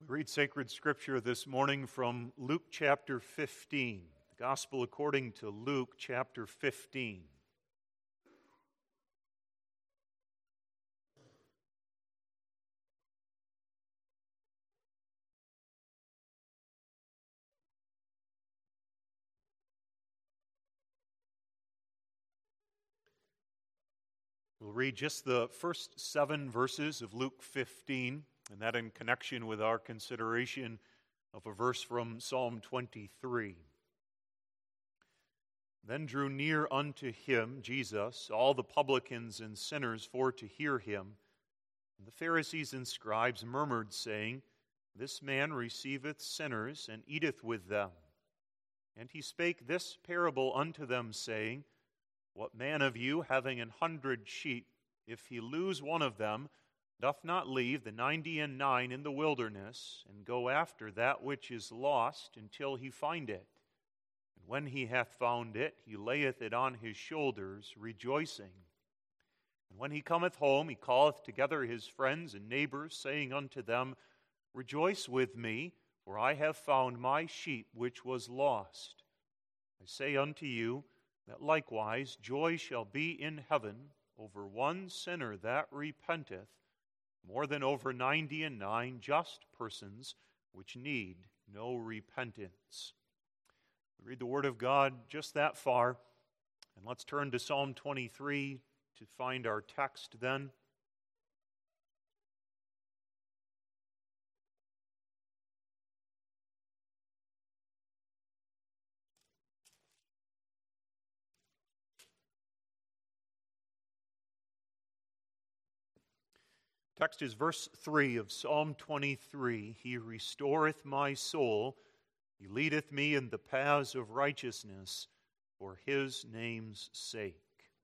Read sacred scripture this morning from Luke chapter 15, the Gospel according to Luke chapter 15. We'll read just the first 7 verses of Luke 15, and that in connection with our consideration of a verse from Psalm 23. Then drew near unto him, Jesus, all the publicans and sinners for to hear him. And the Pharisees and scribes murmured, saying, This man receiveth sinners, and eateth with them. And he spake this parable unto them, saying, What man of you, having 100 sheep, if he lose one of them, doth not leave the 99 in the wilderness, and go after that which is lost until he find it? And when he hath found it, he layeth it on his shoulders, rejoicing. And when he cometh home, he calleth together his friends and neighbors, saying unto them, Rejoice with me, for I have found my sheep which was lost. I say unto you, that likewise joy shall be in heaven over one sinner that repenteth, more than over 99 just persons which need no repentance. We read the Word of God just that far, and let's turn to Psalm 23 to find our text then. Text is verse 3 of Psalm 23. He restoreth my soul. He leadeth me in the paths of righteousness for his name's sake.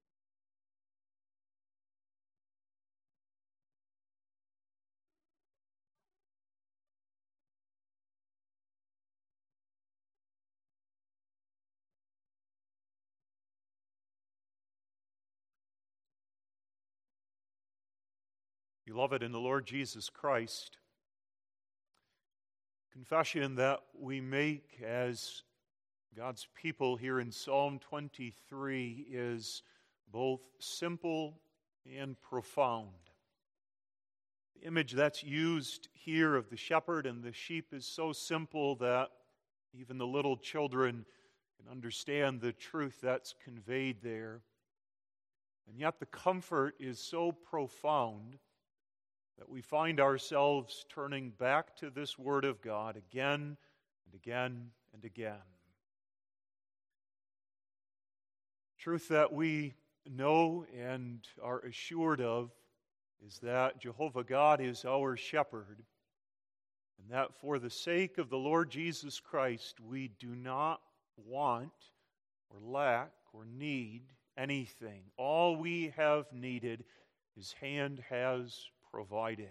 Beloved in the Lord Jesus Christ, confession that we make as God's people here in Psalm 23 is both simple and profound. The image that's used here of the shepherd and the sheep is so simple that even the little children can understand the truth that's conveyed there. And yet the comfort is so profound that we find ourselves turning back to this Word of God again and again and again. Truth that we know and are assured of is that Jehovah God is our shepherd, and that for the sake of the Lord Jesus Christ, we do not want or lack or need anything. All we have needed, His hand has provided.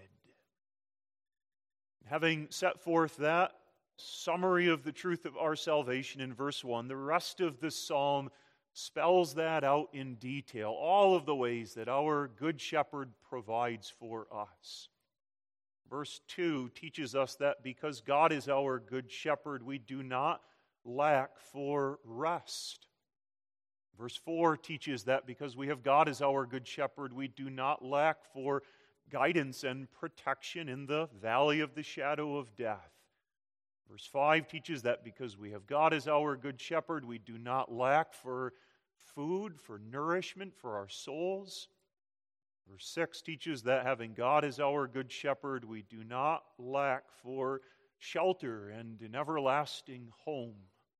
Having set forth that summary of the truth of our salvation in verse 1, the rest of the psalm spells that out in detail, all of the ways that our good shepherd provides for us. Verse 2 teaches us that because God is our good shepherd, we do not lack for rest. Verse 4 teaches that because we have God as our good shepherd, we do not lack for guidance and protection in the valley of the shadow of death. Verse 5 teaches that because we have God as our good shepherd, we do not lack for food, for nourishment for our souls. Verse 6 teaches that having God as our good shepherd, we do not lack for shelter and an everlasting home.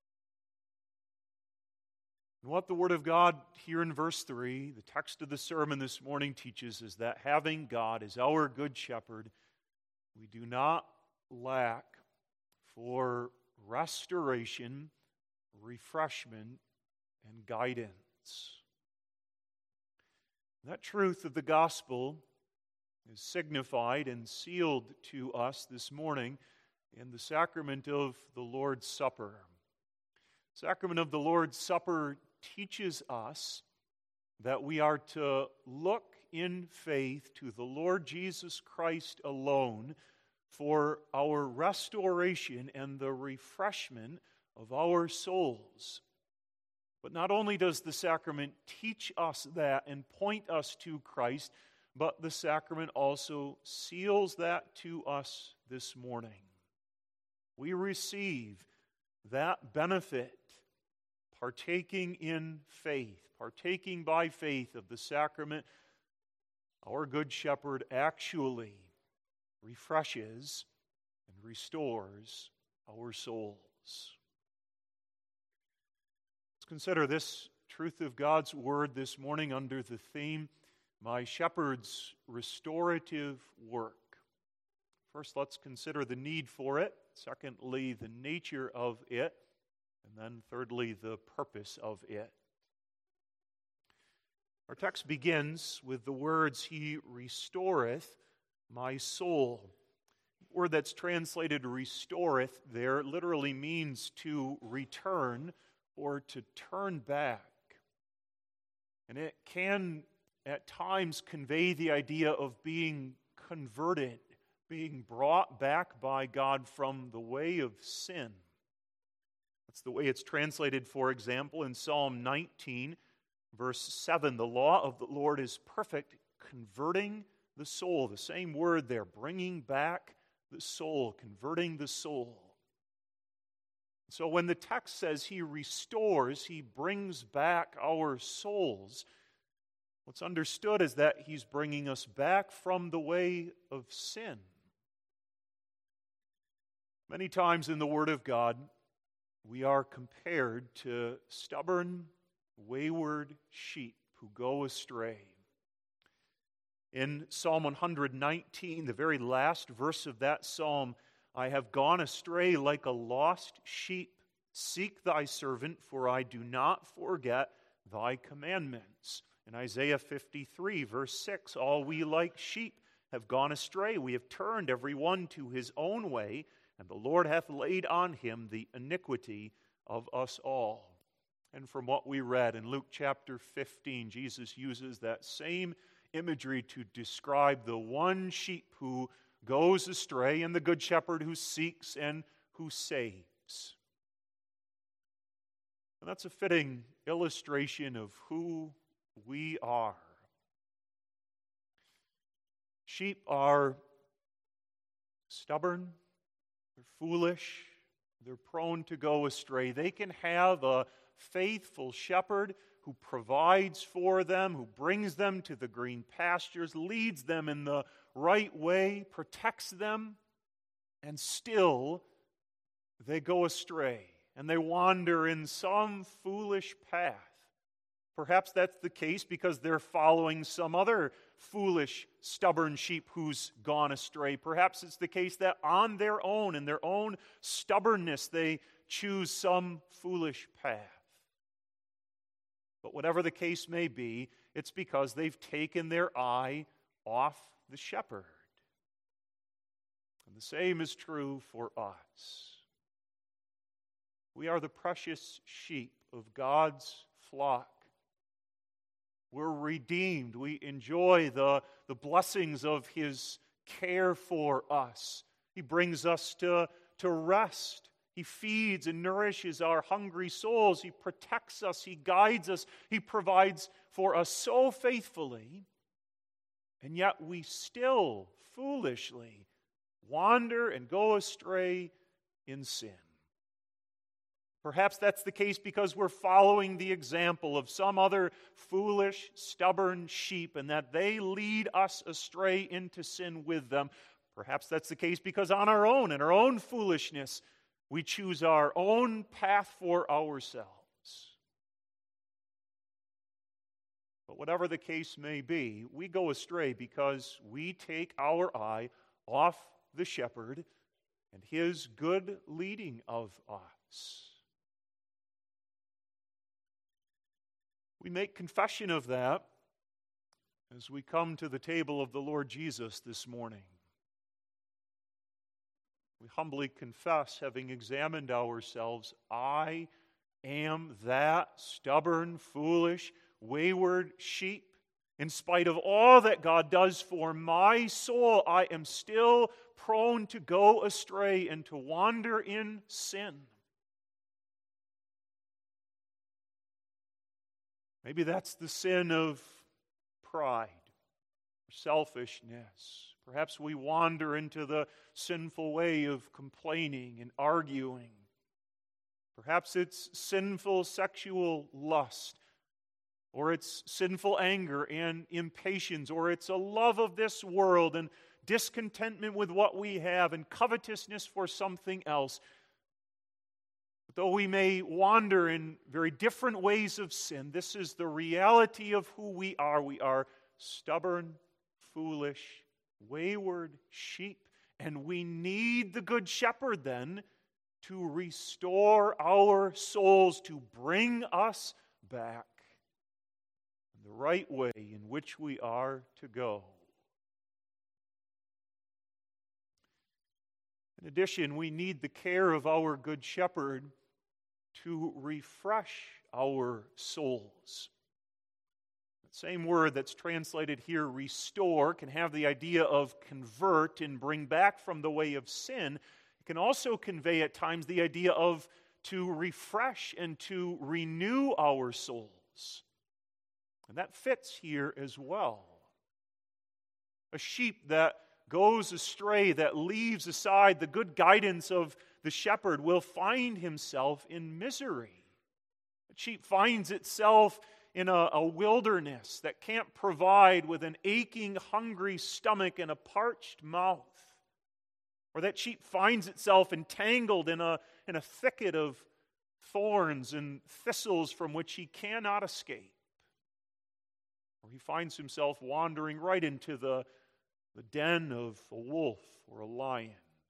And what the Word of God here in verse 3, the text of the sermon this morning teaches is that having God as our good shepherd, we do not lack for restoration, refreshment, and guidance. That truth of the gospel is signified and sealed to us this morning in the sacrament of the Lord's Supper. The sacrament of the Lord's Supper teaches us that we are to look in faith to the Lord Jesus Christ alone for our restoration and the refreshment of our souls. But not only does the sacrament teach us that and point us to Christ, but the sacrament also seals that to us this morning. We receive that benefit, partaking in faith, partaking by faith of the sacrament. Our Good Shepherd actually refreshes and restores our souls. Let's consider this truth of God's Word this morning under the theme, My Shepherd's Restorative Work. First, let's consider the need for it. Secondly, the nature of it. And then thirdly, the purpose of it. Our text begins with the words, He restoreth my soul. The word that's translated restoreth there literally means to return or to turn back. And it can at times convey the idea of being converted, being brought back by God from the way of sin. That's the way it's translated, for example, in Psalm 19, verse 7. The law of the Lord is perfect, converting the soul. The same word there, bringing back the soul, converting the soul. So when the text says He restores, He brings back our souls, what's understood is that He's bringing us back from the way of sin. Many times in the Word of God, we are compared to stubborn, wayward sheep who go astray. In Psalm 119, the very last verse of that psalm, I have gone astray like a lost sheep. Seek thy servant, for I do not forget thy commandments. In Isaiah 53, verse 6, all we like sheep have gone astray. We have turned every one to his own way, and the Lord hath laid on him the iniquity of us all. And from what we read in Luke chapter 15, Jesus uses that same imagery to describe the one sheep who goes astray and the good shepherd who seeks and who saves. And that's a fitting illustration of who we are. Sheep are stubborn, they're foolish, they're prone to go astray. They can have a faithful shepherd who provides for them, who brings them to the green pastures, leads them in the right way, protects them, and still they go astray and they wander in some foolish path. Perhaps that's the case because they're following some other foolish, stubborn sheep who's gone astray. Perhaps it's the case that on their own, in their own stubbornness, they choose some foolish path. But whatever the case may be, it's because they've taken their eye off the shepherd. And the same is true for us. We are the precious sheep of God's flock. We're redeemed. We enjoy the blessings of His care for us. He brings us to rest. He feeds and nourishes our hungry souls. He protects us. He guides us. He provides for us so faithfully. And yet we still foolishly wander and go astray in sin. Perhaps that's the case because we're following the example of some other foolish, stubborn sheep and that they lead us astray into sin with them. Perhaps that's the case because on our own, in our own foolishness, we choose our own path for ourselves. But whatever the case may be, we go astray because we take our eye off the shepherd and his good leading of us. We make confession of that as we come to the table of the Lord Jesus this morning. We humbly confess, having examined ourselves, I am that stubborn, foolish, wayward sheep. In spite of all that God does for my soul, I am still prone to go astray and to wander in sin. Maybe that's the sin of pride or selfishness. Perhaps we wander into the sinful way of complaining and arguing. Perhaps it's sinful sexual lust, or it's sinful anger and impatience, or it's a love of this world and discontentment with what we have and covetousness for something else. But though we may wander in very different ways of sin, this is the reality of who we are. We are stubborn, foolish, wayward sheep, and we need the Good Shepherd then to restore our souls, to bring us back in the right way in which we are to go. In addition, we need the care of our Good Shepherd to refresh our souls. The same word that's translated here, restore, can have the idea of convert and bring back from the way of sin. It can also convey at times the idea of to refresh and to renew our souls. And that fits here as well. A sheep that goes astray, that leaves aside the good guidance of the shepherd, will find himself in misery. A sheep finds itself in a wilderness that can't provide with an aching, hungry stomach and a parched mouth. Or that sheep finds itself entangled in a thicket of thorns and thistles from which he cannot escape. Or he finds himself wandering right into the den of a wolf or a lion.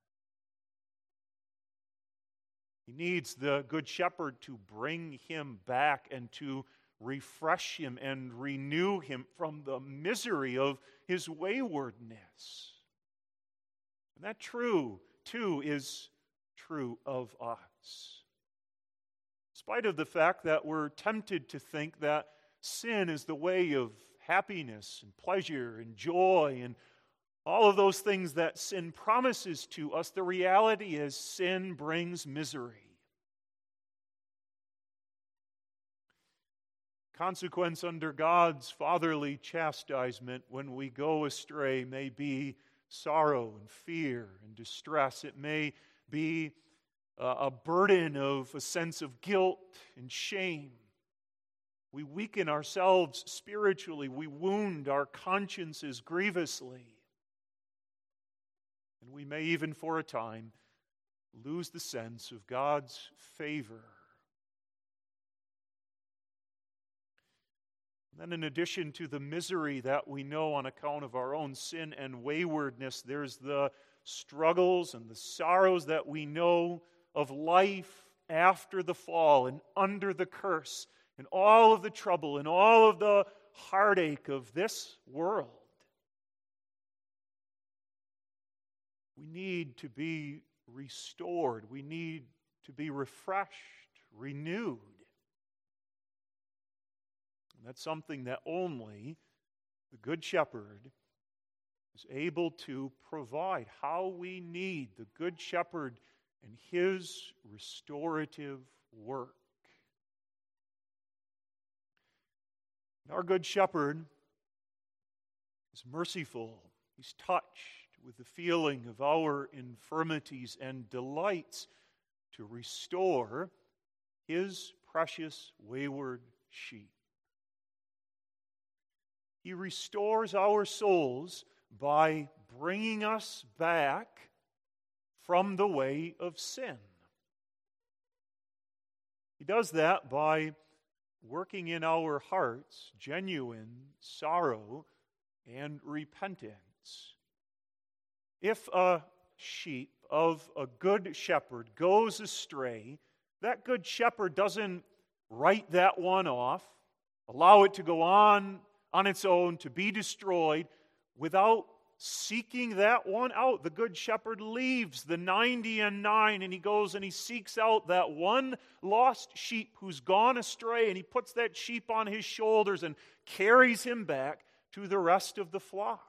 He needs the Good Shepherd to bring him back and to refresh him and renew him from the misery of his waywardness. And that too is true of us. In spite of the fact that we're tempted to think that sin is the way of happiness and pleasure and joy and all of those things that sin promises to us, the reality is sin brings misery. Consequence under God's fatherly chastisement when we go astray may be sorrow and fear and distress. It may be a burden of a sense of guilt and shame. We weaken ourselves spiritually. We wound our consciences grievously. And we may even for a time lose the sense of God's favor. And then in addition to the misery that we know on account of our own sin and waywardness, there's the struggles and the sorrows that we know of life after the fall and under the curse and all of the trouble and all of the heartache of this world. We need to be restored. We need to be refreshed, renewed. And that's something that only the Good Shepherd is able to provide. How we need the Good Shepherd and his restorative work. And our Good Shepherd is merciful. He's touched with the feeling of our infirmities and delights to restore his precious wayward sheep. He restores our souls by bringing us back from the way of sin. He does that by working in our hearts genuine sorrow and repentance. If a sheep of a good shepherd goes astray, that good shepherd doesn't write that one off, allow it to go on its own, to be destroyed, without seeking that one out. The good shepherd leaves the 99 and he goes and he seeks out that one lost sheep who's gone astray, and he puts that sheep on his shoulders and carries him back to the rest of the flock.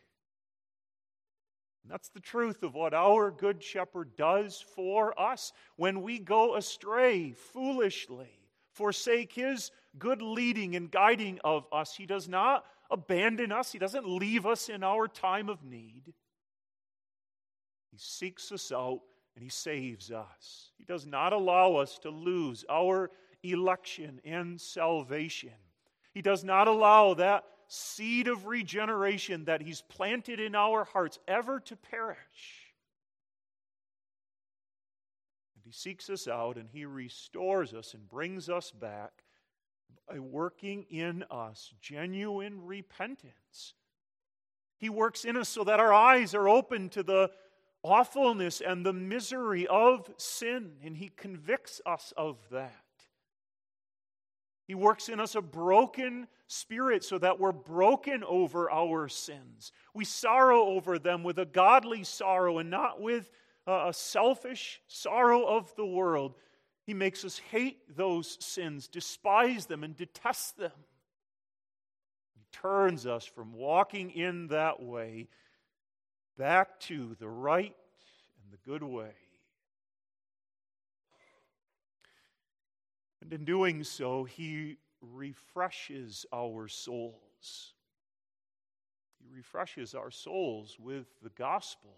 And that's the truth of what our Good Shepherd does for us. When we go astray foolishly, forsake His good leading and guiding of us, He does not abandon us. He doesn't leave us in our time of need. He seeks us out and He saves us. He does not allow us to lose our election and salvation. He does not allow that seed of regeneration that He's planted in our hearts ever to perish. And He seeks us out and He restores us and brings us back by working in us genuine repentance. He works in us so that our eyes are open to the awfulness and the misery of sin, and He convicts us of that. He works in us a broken spirit so that we're broken over our sins. We sorrow over them with a godly sorrow and not with a selfish sorrow of the world. He makes us hate those sins, despise them, and detest them. He turns us from walking in that way back to the right and the good way. And in doing so, He refreshes our souls. He refreshes our souls with the gospel.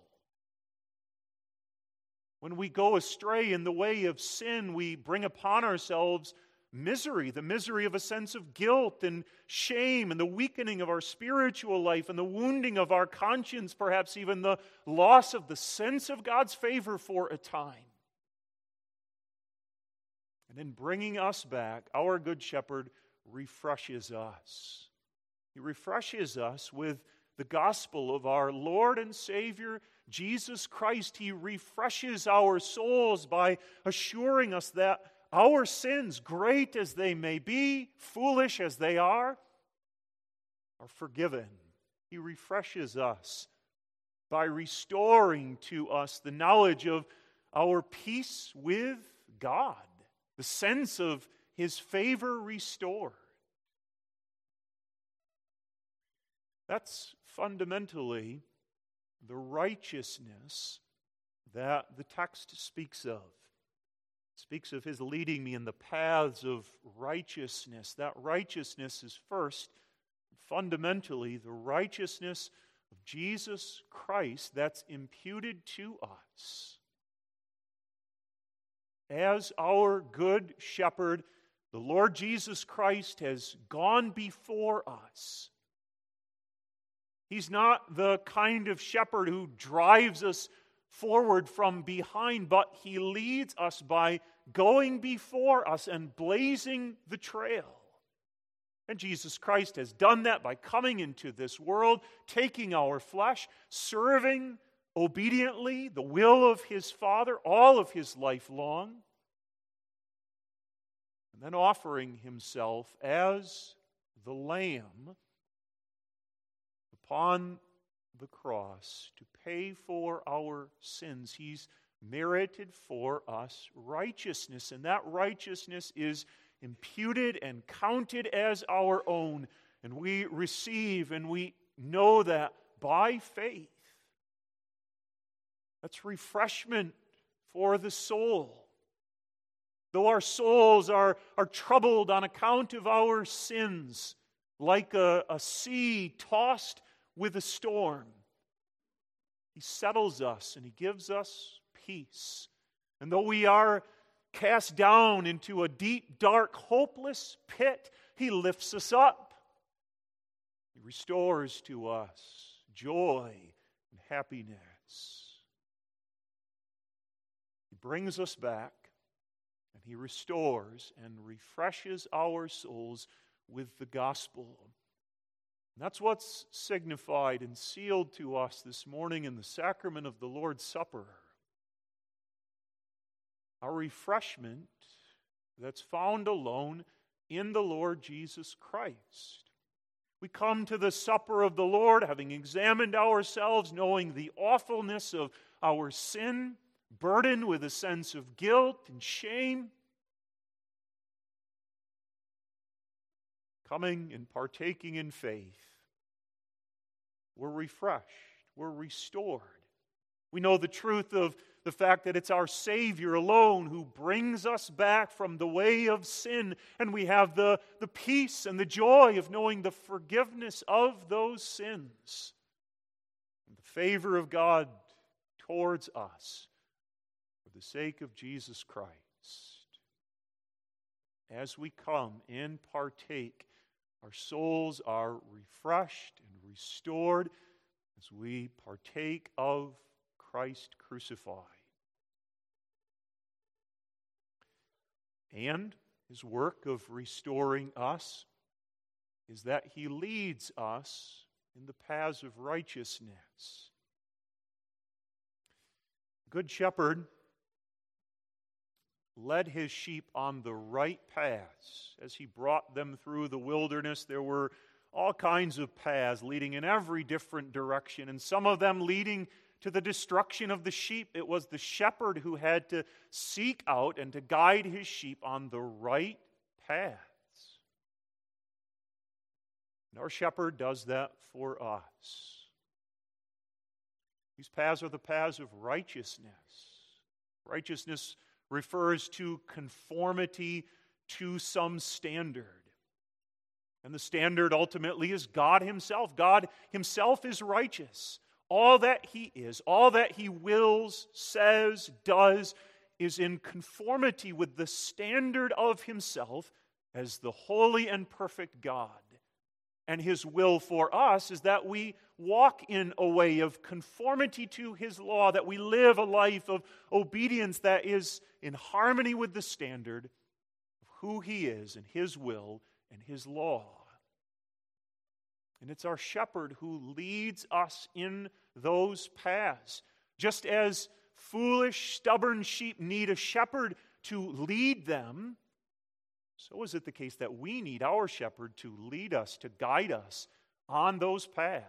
When we go astray in the way of sin, we bring upon ourselves misery, the misery of a sense of guilt and shame, and the weakening of our spiritual life, and the wounding of our conscience, perhaps even the loss of the sense of God's favor for a time. And in bringing us back, our Good Shepherd refreshes us. He refreshes us with the gospel of our Lord and Savior, Jesus Christ. He refreshes our souls by assuring us that our sins, great as they may be, foolish as they are forgiven. He refreshes us by restoring to us the knowledge of our peace with God, the sense of His favor restored. That's fundamentally the righteousness that the text speaks of. It speaks of His leading me in the paths of righteousness. That righteousness is first, fundamentally, the righteousness of Jesus Christ that's imputed to us. As our Good Shepherd, the Lord Jesus Christ has gone before us. He's not the kind of shepherd who drives us forward from behind, but He leads us by going before us and blazing the trail. And Jesus Christ has done that by coming into this world, taking our flesh, serving obediently the will of His Father all of His life long, and then offering Himself as the Lamb upon the cross to pay for our sins. He's merited for us righteousness, and that righteousness is imputed and counted as our own, and we receive and we know that by faith. That's refreshment for the soul. Though our souls are troubled on account of our sins, like a sea tossed with a storm, He settles us and He gives us peace. And though we are cast down into a deep, dark, hopeless pit, He lifts us up. He restores to us joy and happiness. He brings us back, and He restores and refreshes our souls with the gospel. And that's what's signified and sealed to us this morning in the sacrament of the Lord's Supper. Our refreshment that's found alone in the Lord Jesus Christ. We come to the supper of the Lord having examined ourselves, knowing the awfulness of our sin, burdened with a sense of guilt and shame. Coming and partaking in faith, we're refreshed, we're restored. We know the truth of the fact that it's our Savior alone who brings us back from the way of sin, and we have the peace and the joy of knowing the forgiveness of those sins and the favor of God towards us for the sake of Jesus Christ. As we come and partake, our souls are refreshed and restored as we partake of Christ crucified. And his work of restoring us is that he leads us in the paths of righteousness. Good shepherd led his sheep on the right paths. As he brought them through the wilderness, there were all kinds of paths leading in every different direction, and some of them leading to the destruction of the sheep. It was the shepherd who had to seek out and to guide his sheep on the right paths. And our shepherd does that for us. These paths are the paths of righteousness. Righteousness refers to conformity to some standard. And the standard ultimately is God Himself. God Himself is righteous. All that He is, all that He wills, says, does, is in conformity with the standard of Himself as the holy and perfect God. And His will for us is that we walk in a way of conformity to His law, that we live a life of obedience that is in harmony with the standard of who He is and His will and His law. And it's our shepherd who leads us in those paths. Just as foolish, stubborn sheep need a shepherd to lead them, so is it the case that we need our shepherd to lead us, to guide us on those paths.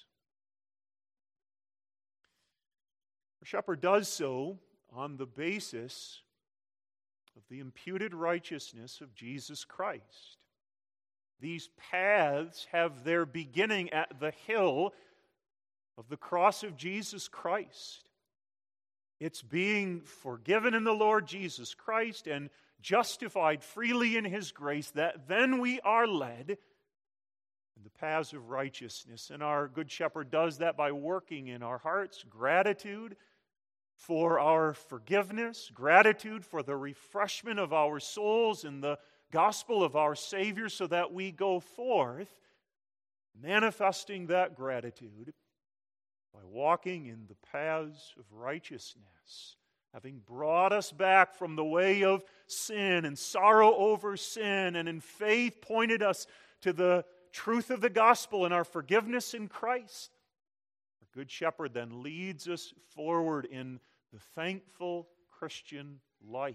Our shepherd does so on the basis of the imputed righteousness of Jesus Christ. These paths have their beginning at the hill of the cross of Jesus Christ. It's being forgiven in the Lord Jesus Christ and justified freely in His grace that then we are led in the paths of righteousness. And our Good Shepherd does that by working in our hearts gratitude for our forgiveness, gratitude for the refreshment of our souls in the gospel of our Savior, so that we go forth manifesting that gratitude by walking in the paths of righteousness, having brought us back from the way of sin and sorrow over sin, and in faith pointed us to the truth of the gospel and our forgiveness in Christ. Our Good Shepherd then leads us forward in the thankful Christian life.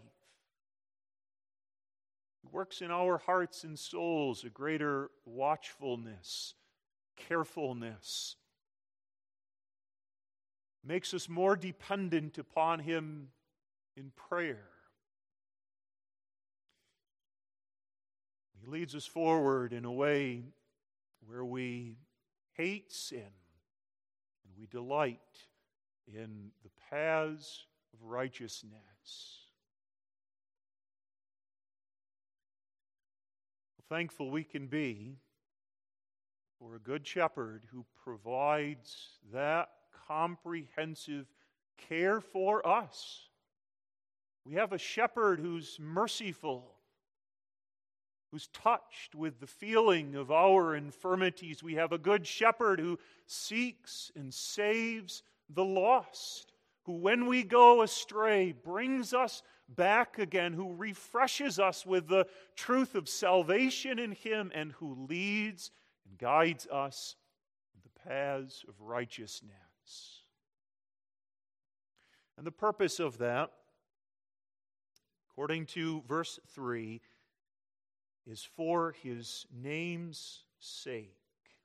He works in our hearts and souls a greater watchfulness, carefulness. Makes us more dependent upon Him in prayer. He leads us forward in a way where we hate sin and we delight in the paths of righteousness. Thankful we can be for a Good Shepherd who provides that comprehensive care for us. We have a shepherd who's merciful, who's touched with the feeling of our infirmities. We have a Good Shepherd who seeks and saves the lost, who when we go astray brings us back again, who refreshes us with the truth of salvation in Him, and who leads and guides us in the paths of righteousness. And the purpose of that, according to verse 3, is for His name's sake.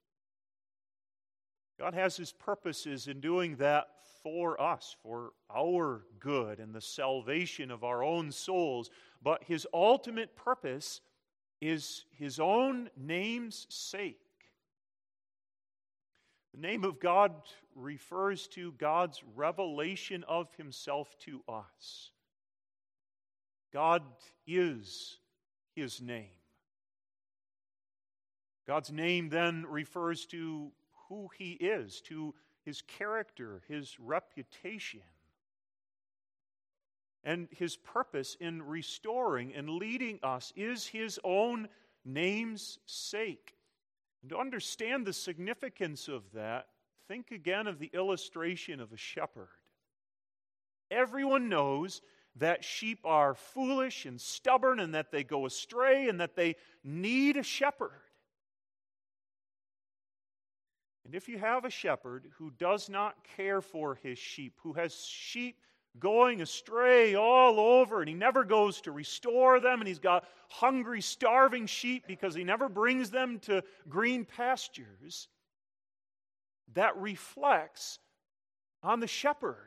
God has His purposes in doing that for us, for our good and the salvation of our own souls. But His ultimate purpose is His own name's sake. The name of God refers to God's revelation of himself to us. God is his name. God's name then refers to who he is, to his character, his reputation, and his purpose in restoring and leading us is his own name's sake. And to understand the significance of that, think again of the illustration of a shepherd. Everyone knows that sheep are foolish and stubborn and that they go astray and that they need a shepherd. And if you have a shepherd who does not care for his sheep, who has sheep going astray all over, and he never goes to restore them, and he's got hungry, starving sheep because he never brings them to green pastures, that reflects on the shepherd.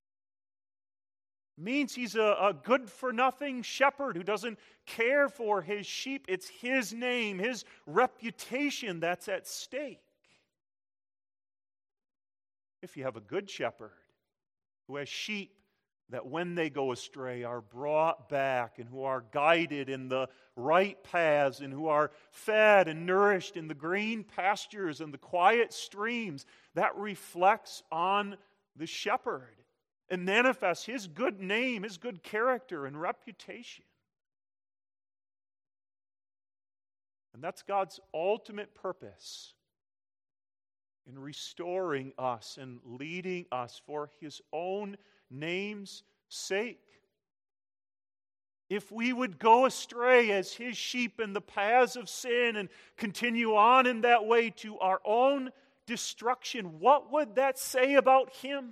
Means he's a good-for-nothing shepherd who doesn't care for his sheep. It's his name, his reputation that's at stake. If you have a good shepherd who has sheep that when they go astray are brought back and who are guided in the right paths and who are fed and nourished in the green pastures and the quiet streams, that reflects on the shepherd and manifests his good name, his good character and reputation. And that's God's ultimate purpose in restoring us and leading us for his own name's sake. If we would go astray as his sheep in the paths of sin and continue on in that way to our own destruction, what would that say about him?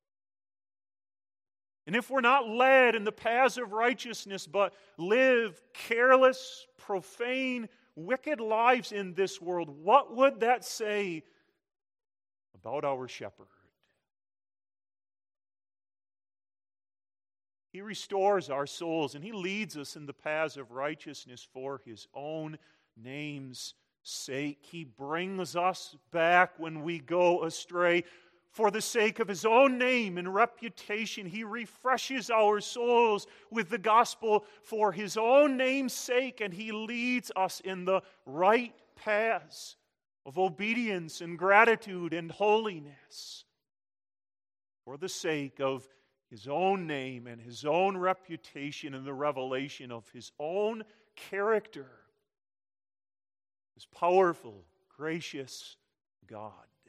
And if we're not led in the paths of righteousness, but live careless, profane, wicked lives in this world, what would that say about our shepherd? He restores our souls and he leads us in the paths of righteousness for his own name's sake. He brings us back when we go astray. For the sake of his own name and reputation, he refreshes our souls with the gospel for his own name's sake, and he leads us in the right paths of obedience and gratitude and holiness for the sake of his own name and his own reputation and the revelation of his own character. His powerful, gracious God.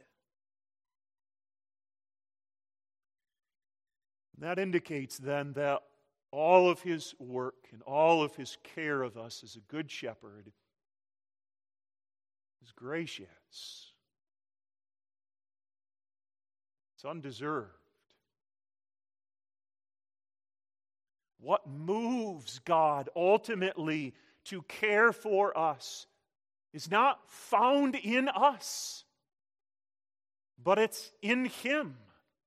That indicates then that all of his work and all of his care of us as a good shepherd is gracious. It's undeserved. What moves God ultimately to care for us is not found in us, but it's in him.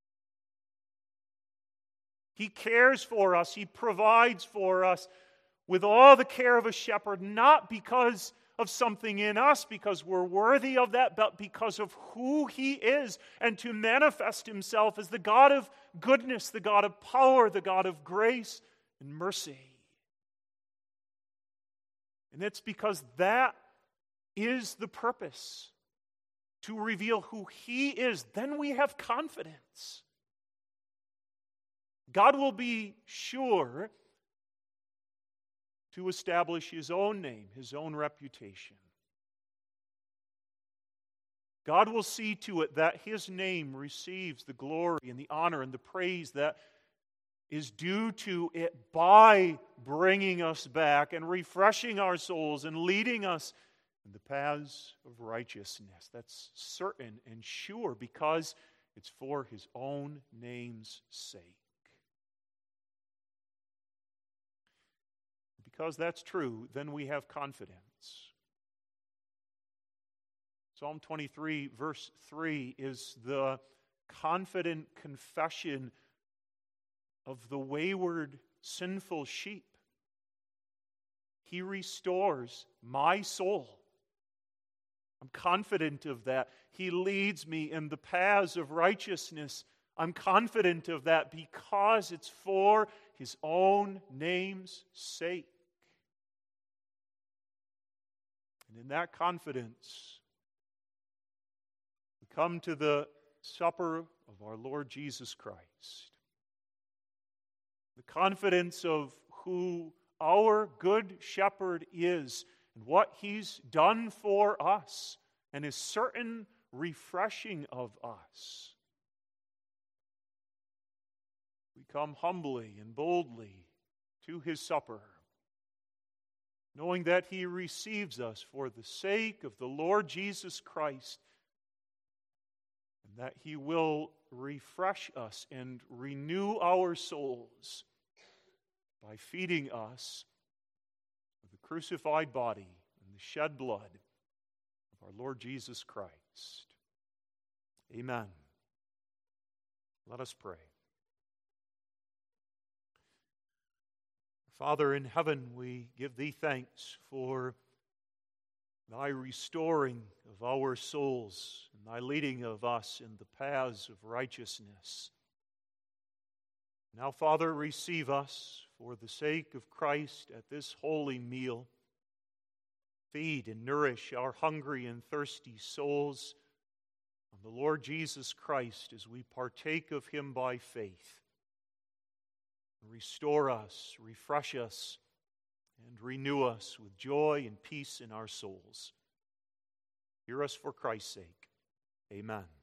He cares for us. He provides for us with all the care of a shepherd, not because of something in us, because we're worthy of that, but because of who he is, and to manifest himself as the God of goodness, the God of power, the God of grace and mercy. And it's because that is the purpose, to reveal who he is. Then we have confidence. God will be sure to establish his own name, his own reputation. God will see to it that his name receives the glory and the honor and the praise that is due to it by bringing us back and refreshing our souls and leading us in the paths of righteousness. That's certain and sure because it's for his own name's sake. Because that's true, then we have confidence. Psalm 23, verse 3 is the confident confession of the wayward, sinful sheep. He restores my soul. I'm confident of that. He leads me in the paths of righteousness. I'm confident of that because it's for His own name's sake. And in that confidence, we come to the supper of our Lord Jesus Christ. The confidence of who our good shepherd is and what He's done for us and His certain refreshing of us. We come humbly and boldly to His supper, knowing that He receives us for the sake of the Lord Jesus Christ, and that He will refresh us and renew our souls by feeding us with the crucified body and the shed blood of our Lord Jesus Christ. Amen. Let us pray. Father in heaven, we give Thee thanks for Thy restoring of our souls and Thy leading of us in the paths of righteousness. Now, Father, receive us for the sake of Christ at this holy meal. Feed and nourish our hungry and thirsty souls on the Lord Jesus Christ as we partake of Him by faith. Restore us, refresh us, and renew us with joy and peace in our souls. Hear us for Christ's sake. Amen.